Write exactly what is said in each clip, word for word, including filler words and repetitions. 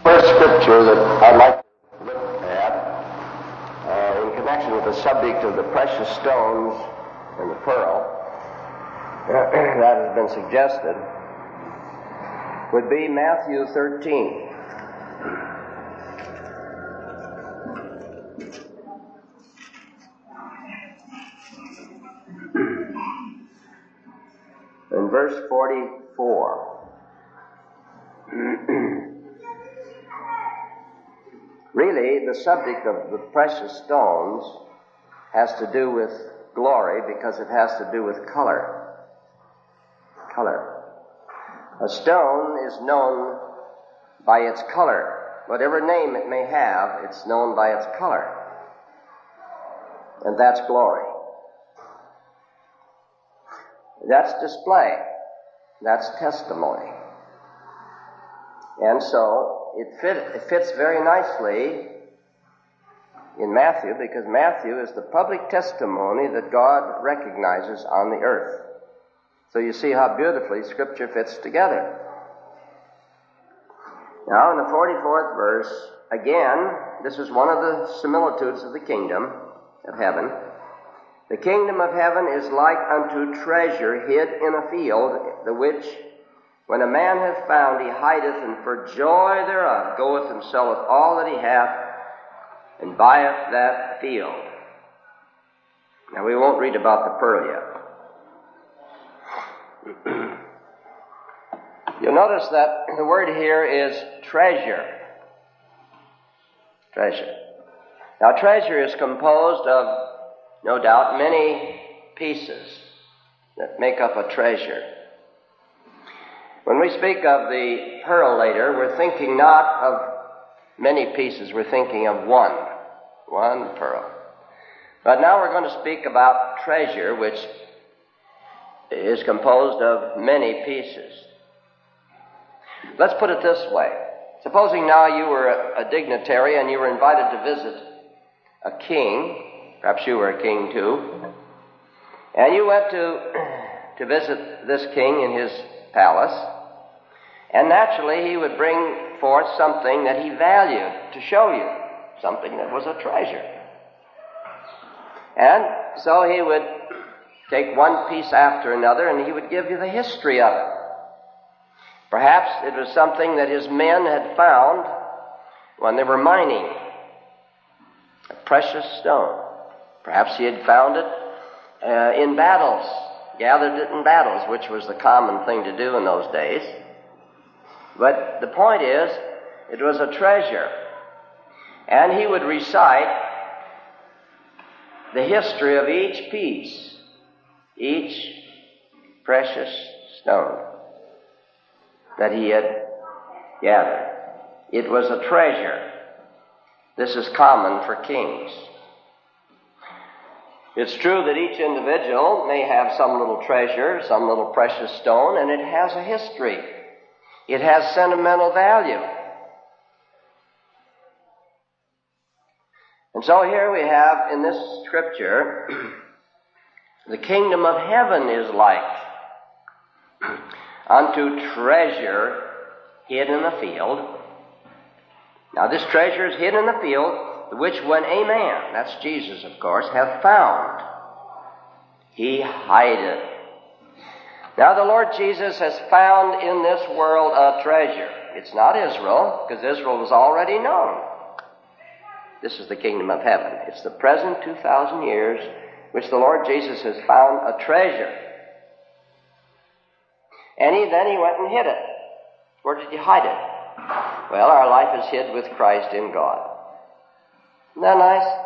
First scripture that I'd like to look at uh, in connection with the subject of the precious stones and the pearl that has been suggested would be Matthew thirteen. In verse forty-four. Really, the subject of the precious stones has to do with glory because it has to do with color. Color. A stone is known by its color. Whatever name it may have, it's known by its color. And that's glory. That's display. That's testimony. And so, it, fit, it fits very nicely in Matthew because Matthew is the public testimony that God recognizes on the earth. So you see how beautifully Scripture fits together. Now in the forty-fourth verse, again, this is one of the similitudes of the kingdom of heaven. The kingdom of heaven is like unto treasure hid in a field, the which when a man hath found, he hideth, and for joy thereof goeth and selleth all that he hath, and buyeth that field. Now we won't read about the pearl yet. You'll notice that the word here is treasure. Treasure. Now treasure is composed of, no doubt, many pieces that make up a treasure. When we speak of the pearl later, we're thinking not of many pieces, we're thinking of one. One pearl. But now we're going to speak about treasure, which is composed of many pieces. Let's put it this way. Supposing now you were a, a dignitary and you were invited to visit a king, perhaps you were a king too, and you went to, to visit this king in his palace, and naturally he would bring forth something that he valued to show you, something that was a treasure. And so he would take one piece after another and he would give you the history of it. Perhaps it was something that his men had found when they were mining, a precious stone. Perhaps he had found it uh, in battles, gathered it in battles, which was the common thing to do in those days. But the point is, it was a treasure. And he would recite the history of each piece, each precious stone that he had gathered. It was a treasure. This is common for kings. It's true that each individual may have some little treasure, some little precious stone, and it has a history. It has sentimental value. And so here we have in this scripture, the kingdom of heaven is like unto treasure hid in the field. Now this treasure is hid in the field, which when a man, that's Jesus of course, hath found, he hideth. Now the Lord Jesus has found in this world a treasure. It's not Israel, because Israel was already known. This is the kingdom of heaven. It's the present two thousand years which the Lord Jesus has found a treasure. And he, then he went and hid it. Where did he hide it? Well, our life is hid with Christ in God. Isn't that nice?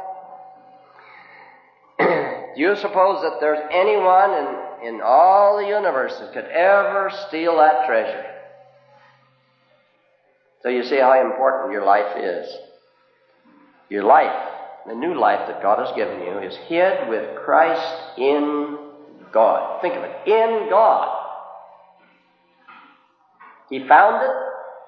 Do you suppose that there's anyone in, in all the universe that could ever steal that treasure? So you see how important your life is. Your life, the new life that God has given you, is hid with Christ in God. Think of it. In God. He found it,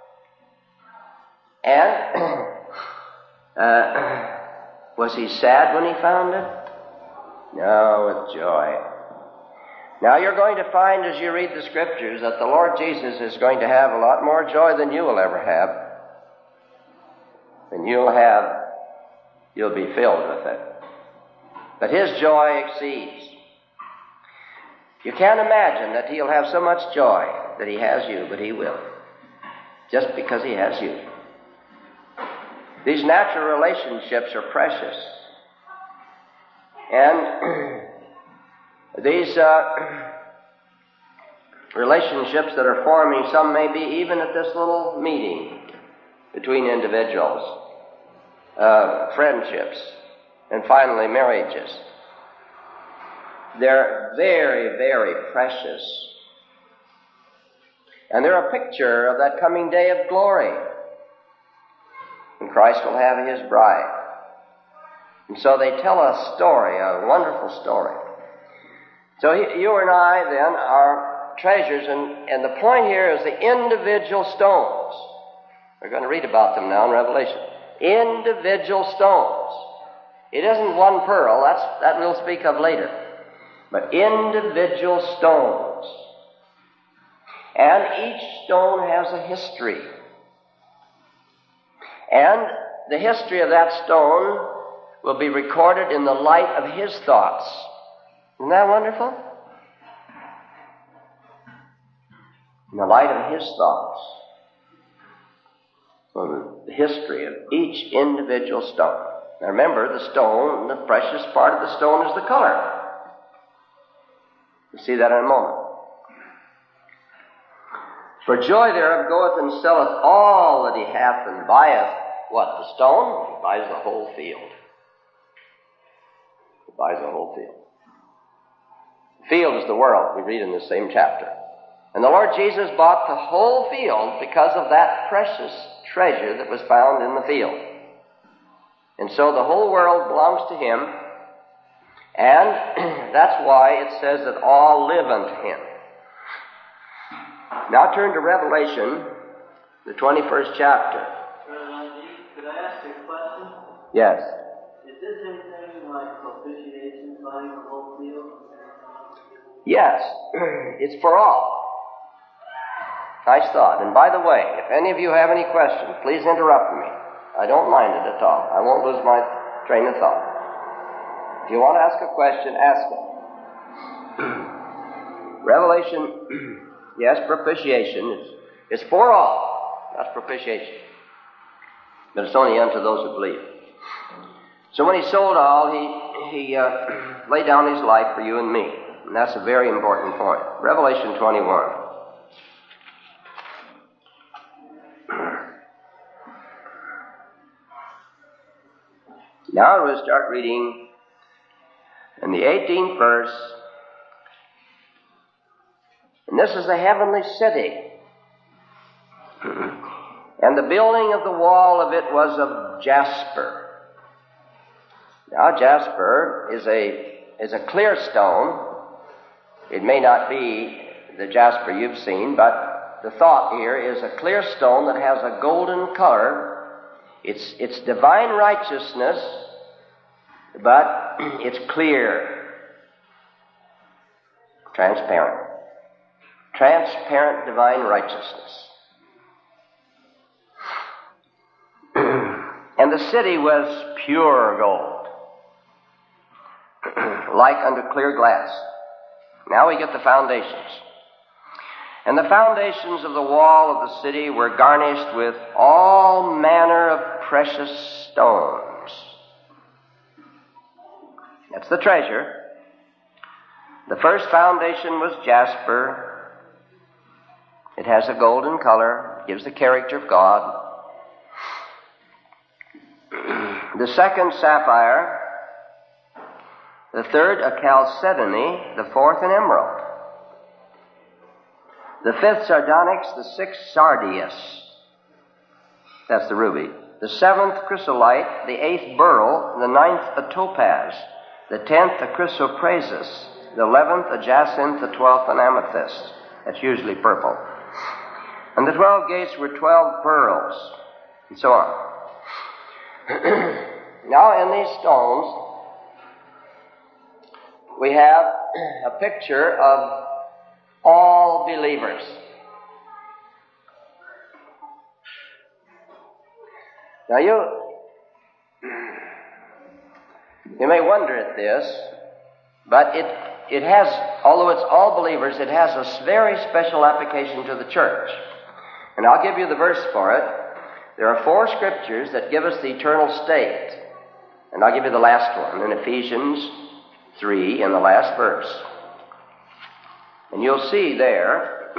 and uh, was he sad when he found it? No, with joy. Now you're going to find as you read the Scriptures that the Lord Jesus is going to have a lot more joy than you will ever have and you'll have, you'll be filled with it. But his joy exceeds. You can't imagine that he'll have so much joy that he has you, but he will. Just because he has you. These natural relationships are precious. And these uh, relationships that are forming, some may be even at this little meeting between individuals, uh, friendships, and finally marriages. They're very, very precious. And they're a picture of that coming day of glory. And Christ will have his bride. And so they tell a story, a wonderful story. So you and I, then, are treasures, and, and the point here is the individual stones. We're going to read about them now in Revelation. Individual stones. It isn't one pearl, that's, that we'll speak of later. But individual stones. And each stone has a history. And the history of that stone will be recorded in the light of his thoughts. Isn't that wonderful? In the light of his thoughts. So the history of each individual stone. Now remember, the stone, the precious part of the stone is the color. You'll see that in a moment. For joy thereof goeth and selleth all that he hath, and buyeth what? The stone? He buys the whole field. He buys the whole field. The field is the world, we read in this same chapter. And the Lord Jesus bought the whole field because of that precious treasure that was found in the field. And so the whole world belongs to him, and that's why it says that all live unto him. Now turn to Revelation, the twenty-first chapter. Could I ask you a question? Yes. Is this anything like propitiation, buying the whole field? Yes, it's for all. Nice thought. And by the way, if any of you have any questions, please interrupt me. I don't mind it at all. I won't lose my train of thought. If you want to ask a question, ask it. Revelation, yes, propitiation. It's, it's for all. That's propitiation. But it's only unto those who believe. So when he sold all, he, he uh, laid down his life for you and me. And that's a very important point. Revelation twenty-one. Now we'll start reading in the eighteenth verse. And this is the heavenly city. And the building of the wall of it was of jasper. Now jasper is a, is a clear stone. It may not be the jasper you've seen, but the thought here is a clear stone that has a golden color. It's, it's divine righteousness, but it's clear, transparent. Transparent divine righteousness. And the city was pure gold, like unto clear glass. Now we get the foundations. And the foundations of the wall of the city were garnished with all manner of precious stones. That's the treasure. The first foundation was jasper. It has a golden color, gives the character of God. The second, sapphire. The third, a chalcedony. The fourth, an emerald. The fifth, sardonyx. The sixth, sardius. That's the ruby. The seventh, chrysolite. The eighth, beryl. The ninth, a topaz. The tenth, a chrysoprasus. The eleventh, a jacinth. The twelfth, an amethyst. That's usually purple. And the twelve gates were twelve pearls. And so on. Now in these stones, we have a picture of all believers. Now you, you may wonder at this, but it, it has, although it's all believers, it has a very special application to the church. And I'll give you the verse for it. There are four scriptures that give us the eternal state. And I'll give you the last one in Ephesians three in the last verse. And you'll see there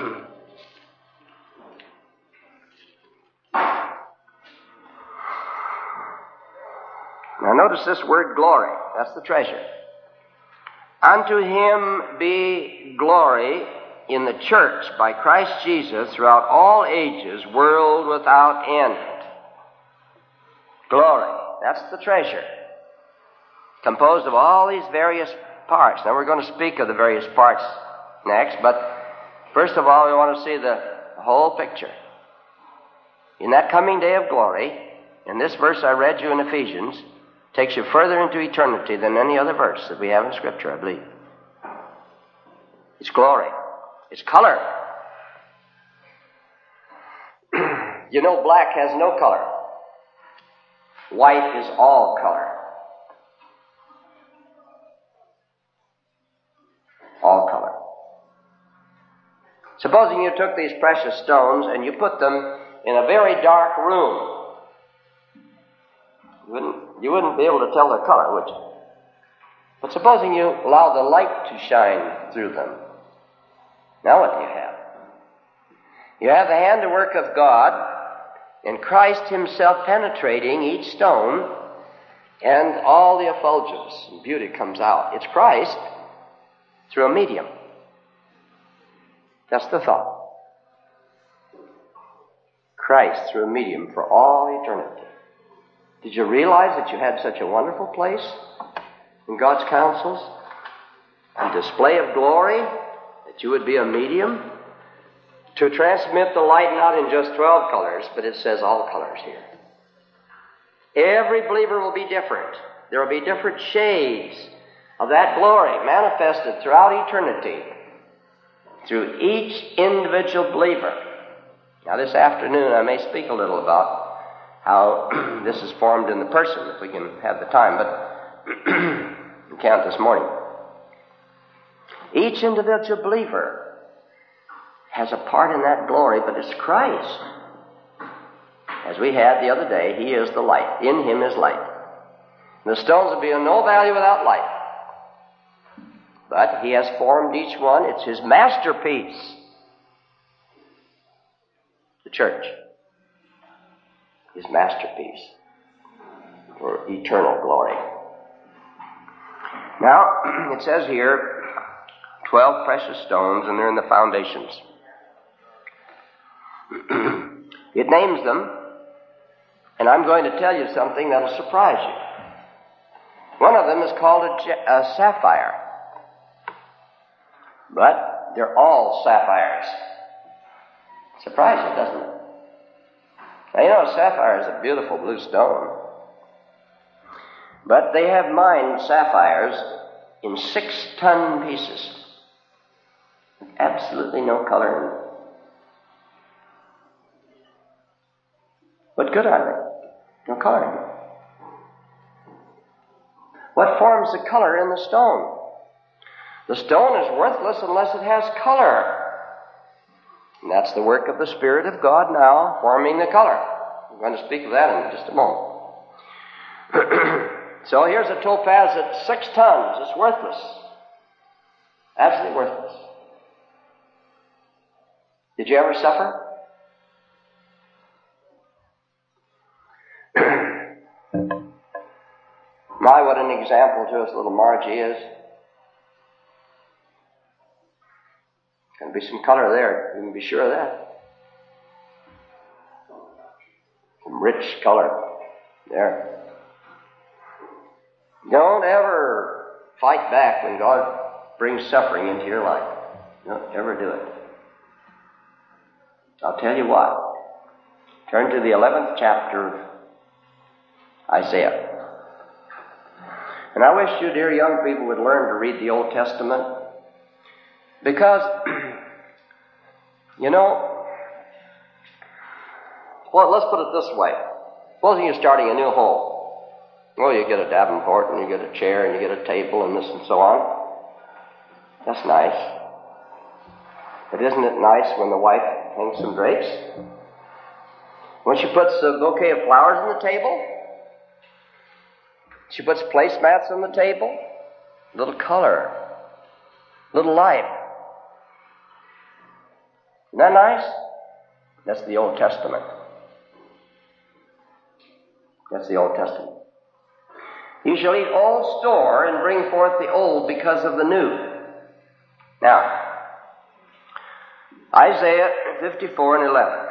now notice this word glory. That's the treasure. Unto him be glory in the church by Christ Jesus throughout all ages, world without end. Glory. That's the treasure. Composed of all these various parts. Now we're going to speak of the various parts next, but first of all we want to see the whole picture. In that coming day of glory, in this verse I read you in Ephesians, takes you further into eternity than any other verse that we have in Scripture, I believe. It's glory. It's color. You know, black has no color. White is all color. All color. Supposing you took these precious stones and you put them in a very dark room, you wouldn't, you wouldn't be able to tell their color, would you? But supposing you allow the light to shine through them, now what do you have? You have the handiwork of God and Christ himself penetrating each stone, and all the effulgence and beauty comes out. It's Christ through a medium. That's the thought. Christ through a medium for all eternity. Did you realize that you had such a wonderful place in God's counsels? A display of glory, that you would be a medium to transmit the light not in just twelve colors, but it says all colors here. Every believer will be different. There will be different shades of that glory manifested throughout eternity through each individual believer. Now this afternoon I may speak a little about how this is formed in the person, if we can have the time, but we can't this morning. Each individual believer has a part in that glory, but it's Christ. As we had the other day, he is the light. In him is light. The stones will be of no value without light. But he has formed each one. It's his masterpiece. The church. His masterpiece for eternal glory. Now, it says here, twelve precious stones, and they're in the foundations. It names them, and I'm going to tell you something that'll surprise you. One of them is called a, a sapphire. But they're all sapphires. Surprising, doesn't it? Now, you know, sapphire is a beautiful blue stone. But they have mined sapphires in six-ton pieces. With absolutely no color in them. What good are they? No color in them. What forms the color in the stone? The stone is worthless unless it has color. And that's the work of the Spirit of God now, forming the color. We're going to speak of that in just a moment. So here's a topaz at six tons. It's worthless. Absolutely worthless. Did you ever suffer? My, what an example to us little Margie is. Going to be some color there. You can be sure of that. Some rich color there. Don't ever fight back when God brings suffering into your life. Don't ever do it. I'll tell you what. Turn to the eleventh chapter of Isaiah. And I wish you, dear young people, would learn to read the Old Testament. Because, you know, well, let's put it this way. Supposing you're starting a new home. Well, you get a Davenport, and you get a chair, and you get a table, and this and so on. That's nice. But isn't it nice when the wife hangs some drapes? When she puts a bouquet of flowers on the table? She puts placemats on the table? A little color. A little light. Isn't that nice? That's the Old Testament. That's the Old Testament. You shall eat old store and bring forth the old because of the new. Now, Isaiah fifty-four and eleven.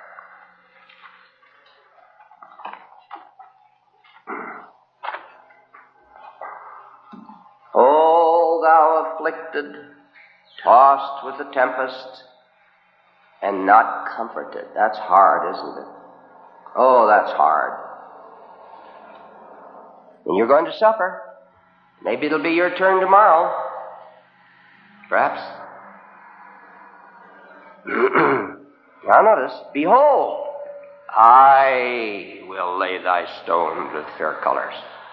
O thou afflicted, tossed with the tempest, and not comforted. That's hard, isn't it? Oh, that's hard. And you're going to suffer. Maybe it'll be your turn tomorrow. Perhaps. Now notice, behold, I will lay thy stones with fair colors.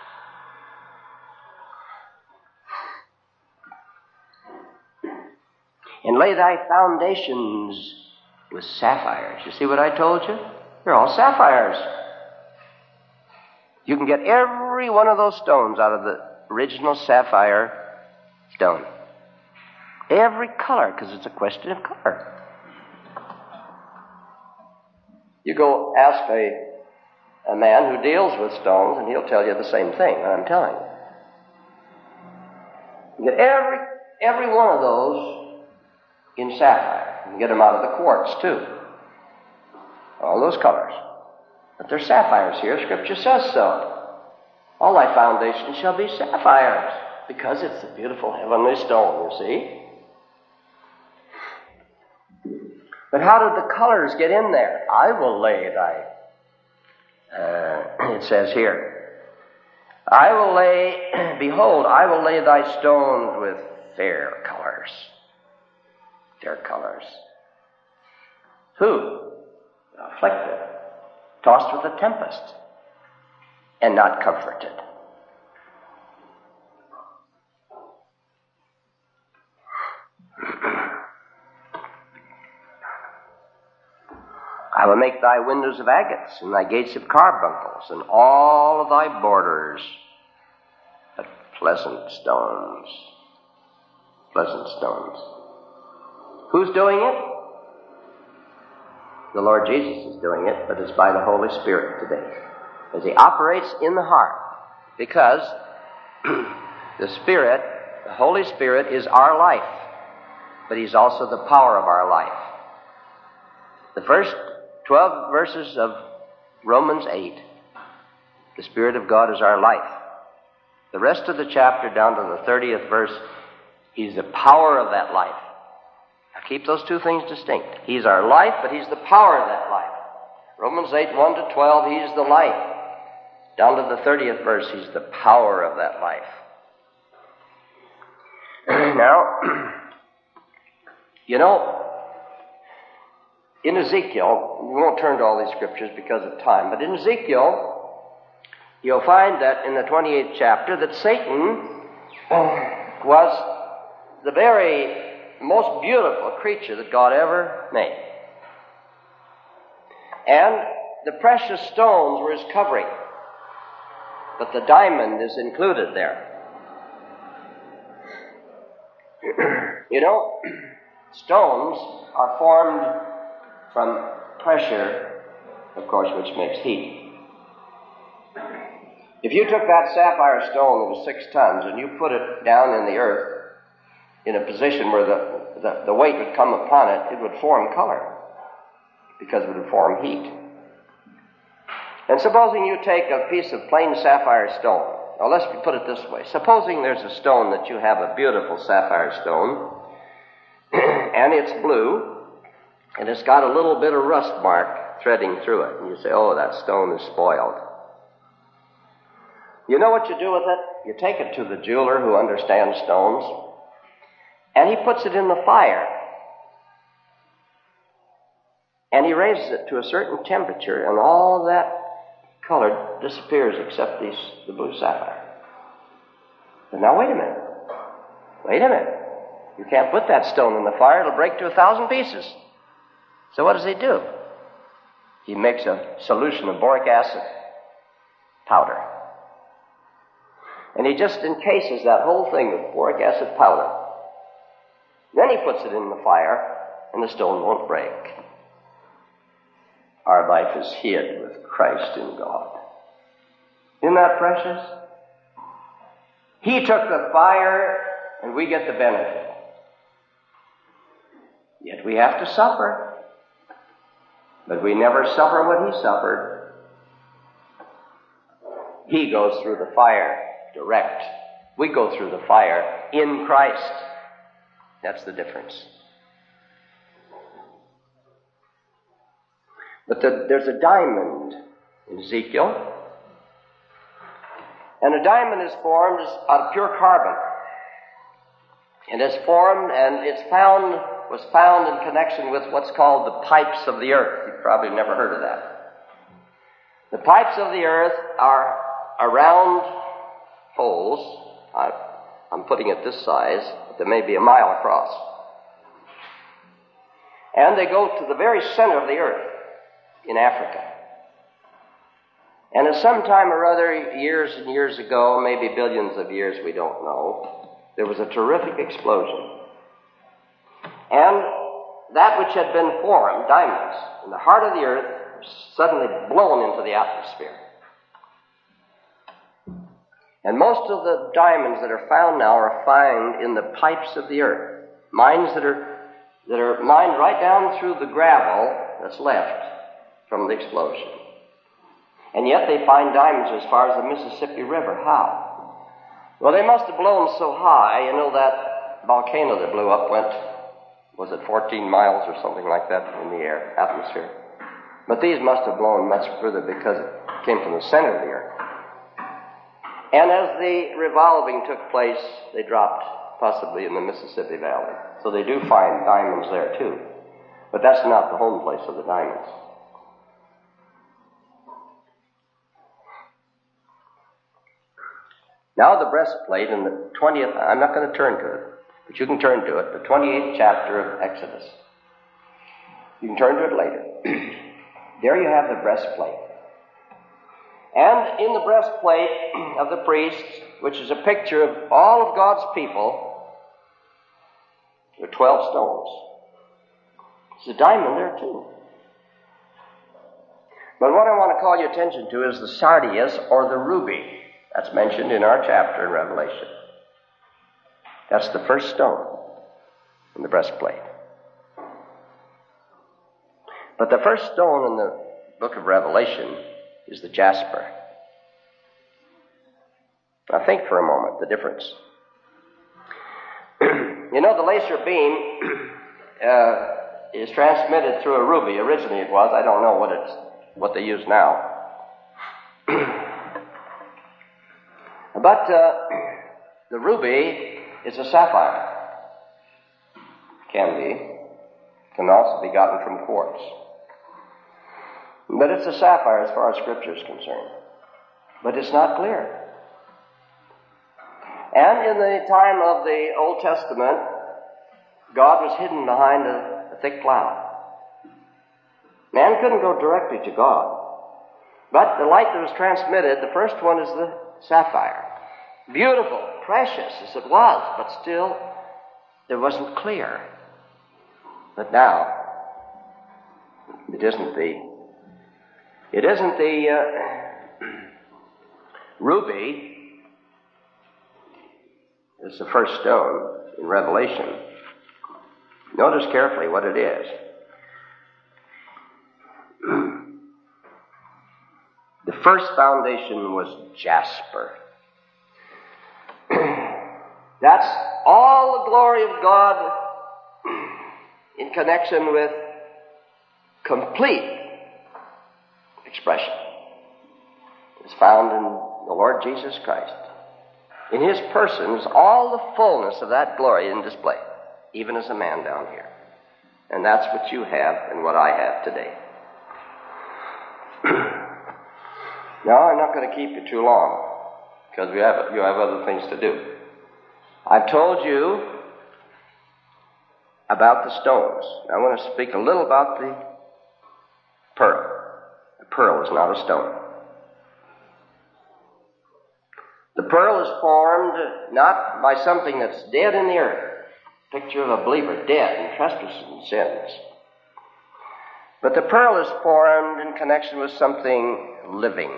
And lay thy foundations with sapphires. You see what I told you? They're all sapphires. You can get every one of those stones out of the original sapphire stone. Every color, because it's a question of color. You go ask a, a man who deals with stones, and he'll tell you the same thing that I'm telling you. You get every, every one of those in sapphire. You can get them out of the quartz, too. All those colors. But they're sapphires here. Scripture says so. All thy foundations shall be sapphires, because it's a beautiful heavenly stone, you see. But how did the colors get in there? I will lay thy, uh, it says here, I will lay, behold, I will lay thy stones with fair colors. Fair colors. Who? Afflicted, tossed with a tempest, and not comforted. I will make thy windows of agates, and thy gates of carbuncles, and all of thy borders of pleasant stones. Pleasant stones. Who's doing it? The Lord Jesus is doing it, but it's by the Holy Spirit today. As He operates in the heart. Because the Spirit, the Holy Spirit, is our life, but He's also the power of our life. The first twelve verses of Romans eight, the Spirit of God is our life. The rest of the chapter, down to the thirtieth verse, He's the power of that life. Now keep those two things distinct. He's our life, but He's the power of that life. Romans eight, one to twelve, He's the life. Down to the thirtieth verse, He's the power of that life. Now, you know, in Ezekiel, we won't turn to all these scriptures because of time, but in Ezekiel, you'll find that in the twenty-eighth chapter that Satan was the very most beautiful creature that God ever made. And the precious stones were his covering, but the diamond is included there. You know, stones are formed from pressure, of course, which makes heat. If you took that sapphire stone that was six tons and you put it down in the earth in a position where the, the, the weight would come upon it, it would form color because it would form heat. And supposing you take a piece of plain sapphire stone, now let's put it this way. Supposing there's a stone that you have, a beautiful sapphire stone, and it's blue, and it's got a little bit of rust mark threading through it. And you say, oh, that stone is spoiled. You know what you do with it? You take it to the jeweler who understands stones, and he puts it in the fire. And he raises it to a certain temperature, and all that color disappears except these, the blue sapphire. But now wait a minute. Wait a minute. You can't put that stone in the fire. It'll break to a thousand pieces. So what does he do? He makes a solution of boric acid powder. And he just encases that whole thing with boric acid powder. Then he puts it in the fire, and the stone won't break. Our life is hid with Christ in God. Isn't that precious? He took the fire, and we get the benefit. Yet we have to suffer. But we never suffer what he suffered. He goes through the fire direct. We go through the fire in Christ. That's the difference. But the, there's a diamond in Ezekiel. And a diamond is formed out of pure carbon. It is formed and it's found, was found in connection with what's called the pipes of the earth. You've probably never heard of that. The pipes of the earth are a round holes. I, I'm putting it this size, but they may be a mile across. And they go to the very center of the earth in Africa. And at some time or other, years and years ago, maybe billions of years, we don't know, there was a terrific explosion. And that which had been formed, diamonds, in the heart of the earth, were suddenly blown into the atmosphere. And most of the diamonds that are found now are found in the pipes of the earth. Mines that are that are mined right down through the gravel that's left from the explosion. And yet they find diamonds as far as the Mississippi River. How? Well, they must have blown so high. You know that volcano that blew up went, was it fourteen miles or something like that in the air, atmosphere? But these must have blown much further because it came from the center of the earth. And as the revolving took place, they dropped possibly in the Mississippi Valley. So they do find diamonds there too. But that's not the home place of the diamonds. Now the breastplate in the twentieth, I'm not going to turn to it, but you can turn to it, the twenty-eighth chapter of Exodus. You can turn to it later. There you have the breastplate. And in the breastplate of the priest, which is a picture of all of God's people, there are twelve stones. There's a diamond there too. But what I want to call your attention to is the sardius, or the ruby. That's mentioned in our chapter in Revelation. That's the first stone in the breastplate. But the first stone in the book of Revelation is the jasper. Now think for a moment the difference. You know, the laser beam uh, is transmitted through a ruby. Originally it was. I don't know what it's what they use now. But uh, the ruby is a sapphire. Can be. Can also be gotten from quartz. But it's a sapphire as far as Scripture is concerned. But it's not clear. And in the time of the Old Testament, God was hidden behind a, a thick cloud. Man couldn't go directly to God. But the light that was transmitted, the first one is the sapphire. Beautiful, precious as it was, but still, it wasn't clear. But now, it isn't the It isn't the uh, ruby. It's the first stone in Revelation. Notice carefully what it is. The first foundation was jasper. That's all the glory of God in connection with complete expression. It's found in the Lord Jesus Christ. In His person is all the fullness of that glory in display, even as a man down here. And that's what you have and what I have today. No, I'm not going to keep you too long, because we have, you have other things to do. I've told you about the stones. I want to speak a little about the pearl. The pearl is not a stone. The pearl is formed not by something that's dead in the earth, picture of a believer dead in trespasses and sins. But the pearl is formed in connection with something living.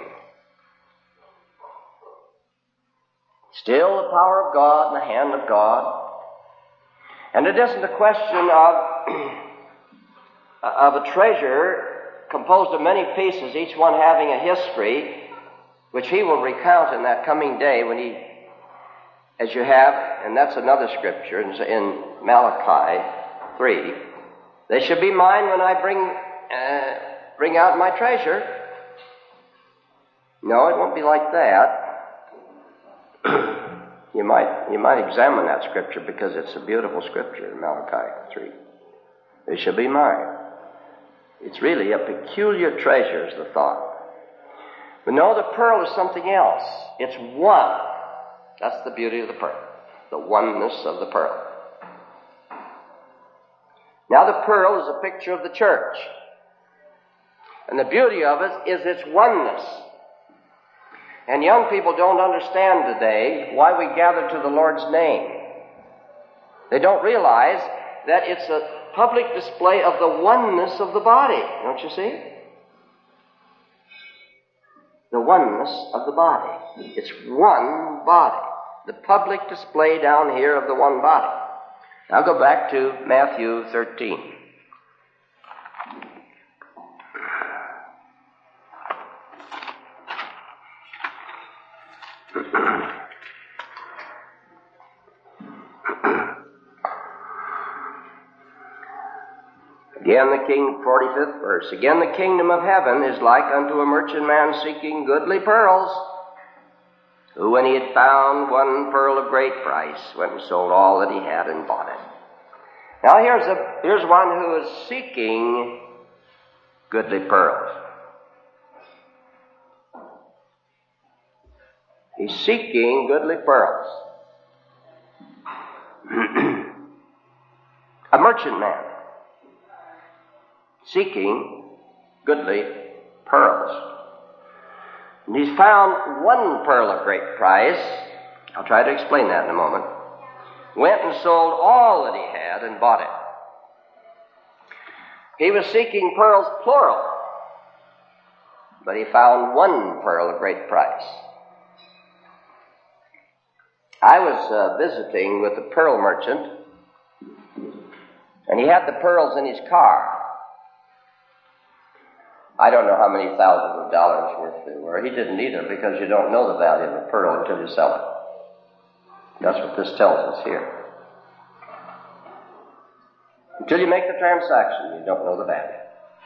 Still the power of God and the hand of God. And it isn't a question of, of a treasure composed of many pieces, each one having a history, which he will recount in that coming day when he, as you have, and that's another scripture in Malachi three, they shall be mine when I bring, uh, bring out my treasure. No, it won't be like that. You might, you might examine that scripture because it's a beautiful scripture in Malachi three. They shall be mine. It's really a peculiar treasure is the thought. But no, the pearl is something else. It's one. That's the beauty of the pearl. The oneness of the pearl. Now the pearl is a picture of the church. And the beauty of it is its oneness. And young people don't understand today why we gather to the Lord's name. They don't realize that it's a public display of the oneness of the body. Don't you see? The oneness of the body. It's one body. The public display down here of the one body. Now go back to Matthew thirteen. Again, the king, forty-fifth verse. Again, the kingdom of heaven is like unto a merchant man seeking goodly pearls, who, when he had found one pearl of great price, went and sold all that he had and bought it. Now, here's a here's one who is seeking goodly pearls. He's seeking goodly pearls. A merchant man seeking goodly pearls. And he's found one pearl of great price. I'll try to explain that in a moment. Went and sold all that he had and bought it. He was seeking pearls plural, but he found one pearl of great price. I was uh, visiting with a pearl merchant, and he had the pearls in his car. I don't know how many thousands of dollars worth they were. He didn't either, because you don't know the value of a pearl until you sell it. That's what this tells us here. Until you make the transaction, you don't know the value.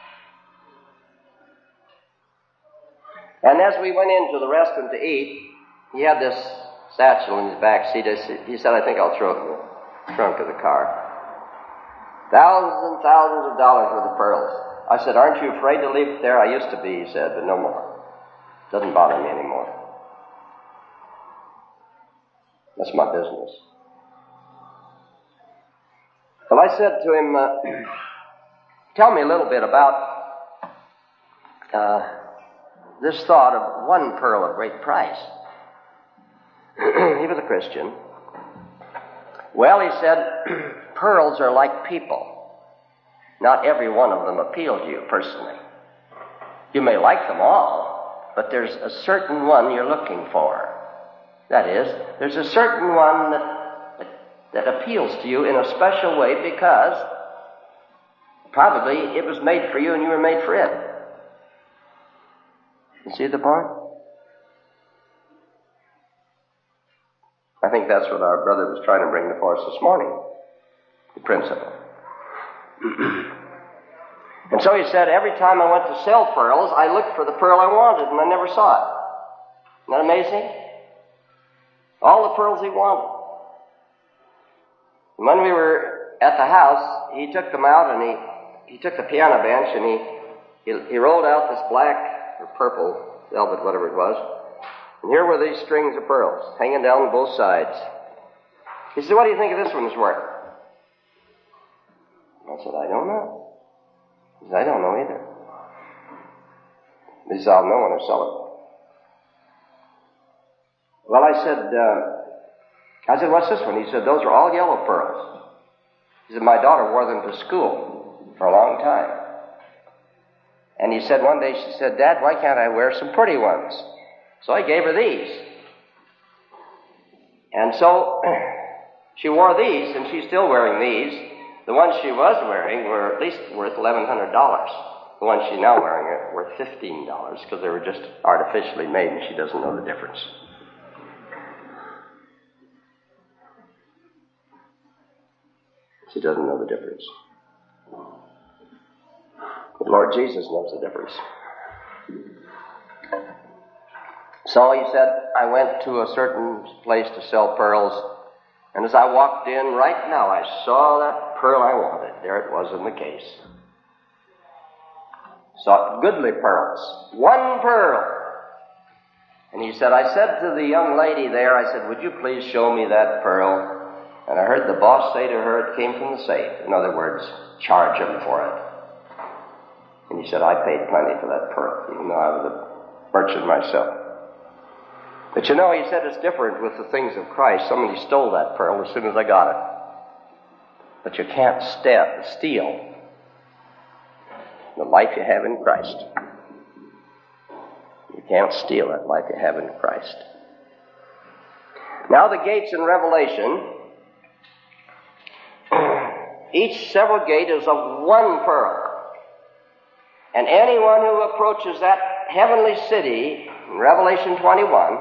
And as we went into the restaurant to eat, he had this satchel in his back seat. He said, I think I'll throw it in the trunk of the car. Thousands and thousands of dollars worth of pearls. I said, aren't you afraid to leave it there? I used to be, he said, but no more. Doesn't bother me anymore. That's my business. Well, I said to him, uh, tell me a little bit about uh, this thought of one pearl of great price. He was a Christian. Well, he said, pearls are like people. Not every one of them appeal to you personally. You may like them all, but there's a certain one you're looking for. That is, there's a certain one that, that, that appeals to you in a special way because probably it was made for you and you were made for it. You see the point? I think that's what our brother was trying to bring before us this morning. The principle. And so he said, every time I went to sell pearls, I looked for the pearl I wanted, and I never saw it. Isn't that amazing? All the pearls he wanted. And when we were at the house, he took them out, and he, he took the piano bench, and he, he, he rolled out this black or purple velvet, whatever it was. And here were these strings of pearls hanging down both sides. He said, what do you think of this one's worth? I said, I don't know. He said, I don't know either. He said, I'll know when I sell it. Well, I said, uh, I said, what's this one? He said, those are all yellow pearls. He said, my daughter wore them to school for a long time. And he said, one day she said, Dad, why can't I wear some pretty ones? So I gave her these. And so she wore these, and she's still wearing these. The ones she was wearing were at least worth eleven hundred dollars. The ones she's now wearing are worth fifteen dollars because they were just artificially made, and she doesn't know the difference. She doesn't know the difference. The Lord Jesus knows the difference. So he said, I went to a certain place to sell pearls, and as I walked in, right now I saw that pearl I wanted. There it was in the case. Saw goodly pearls. One pearl. And he said, I said to the young lady there, I said, would you please show me that pearl? And I heard the boss say to her, it came from the safe. In other words, charge him for it. And he said, I paid plenty for that pearl, even though I was a merchant myself. But you know, he said it's different with the things of Christ. Somebody stole that pearl as soon as I got it. But you can't st- steal the life you have in Christ. You can't steal that life you have in Christ. Now the gates in Revelation, each several gate is of one pearl. And anyone who approaches that heavenly city, in Revelation twenty-one,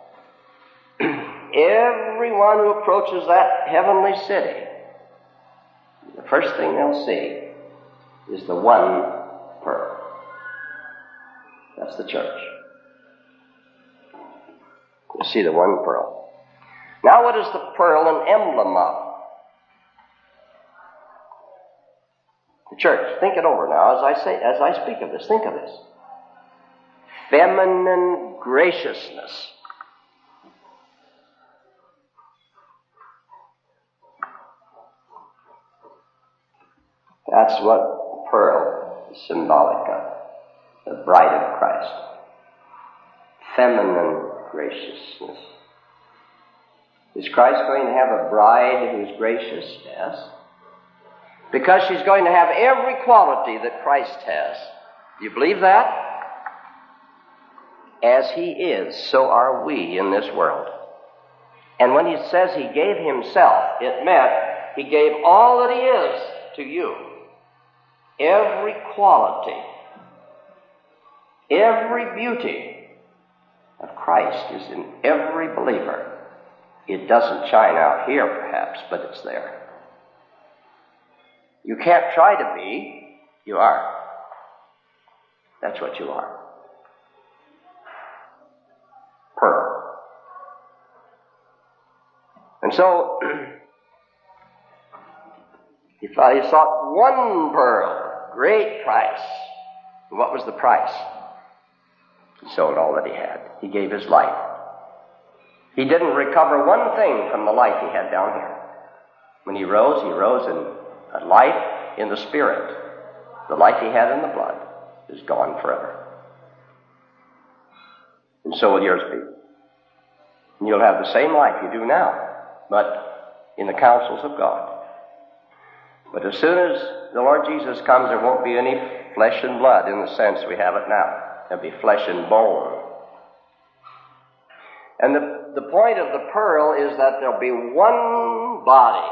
everyone who approaches that heavenly city, the first thing they'll see is the one pearl. That's the church. You see the one pearl. Now what is the pearl an emblem of? The church. Think it over now as I say, as I speak of this. Think of this. Feminine graciousness. That's what pearl is symbolic of. The bride of Christ. Feminine graciousness. Is Christ going to have a bride who's gracious? Yes. Because she's going to have every quality that Christ has. Do you believe that? As he is, so are we in this world. And when he says he gave himself, it meant he gave all that he is to you. Every quality, every beauty of Christ is in every believer. It doesn't shine out here, perhaps, but it's there. You can't try to be. You are. That's what you are. Pearl. And so, he sought one pearl, great price. And what was the price? He sold all that he had. He gave his life. He didn't recover one thing from the life he had down here. When he rose, he rose in a life in the spirit. The life he had in the blood is gone forever. And so will yours be. And you'll have the same life you do now, but in the counsels of God. But as soon as the Lord Jesus comes, there won't be any flesh and blood in the sense we have it now. There'll be flesh and bone. And the, the point of the pearl is that there'll be one body.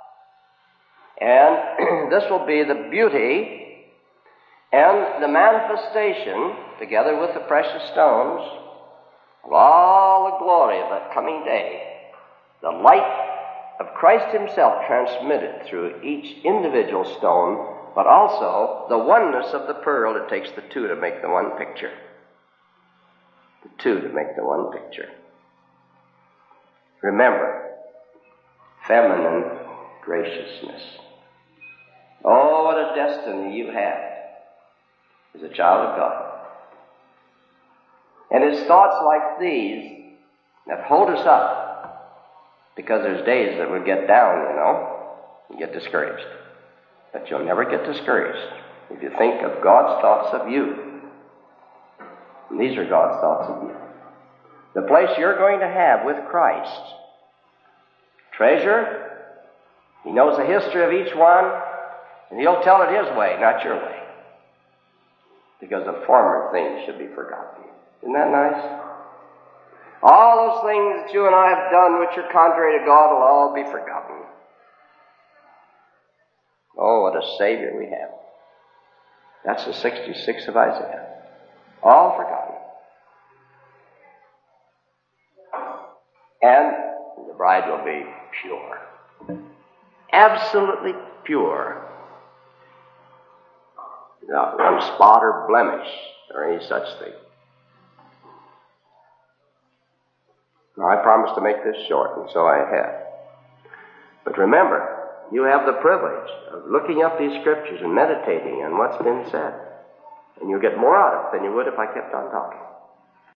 And this will be the beauty and the manifestation, together with the precious stones, of all the glory of that coming day. The light of Christ himself transmitted through each individual stone, but also the oneness of the pearl. It takes the two to make the one picture. The two to make the one picture. Remember, feminine graciousness. Oh, what a destiny you have as a child of God. And it's thoughts like these that hold us up, because there's days that we get down, you know, and get discouraged. But you'll never get discouraged if you think of God's thoughts of you. And these are God's thoughts of you. The place you're going to have with Christ. Treasure. He knows the history of each one, and He'll tell it His way, not your way. Because the former things should be forgotten. Isn't that nice? All those things that you and I have done which are contrary to God will all be forgotten. Oh, what a Savior we have. That's the sixty-six of Isaiah. All forgotten. And the bride will be pure. Absolutely pure. Not one spot or blemish or any such thing. Now, I promised to make this short, and so I have. But remember, you have the privilege of looking up these scriptures and meditating on what's been said. And you'll get more out of it than you would if I kept on talking.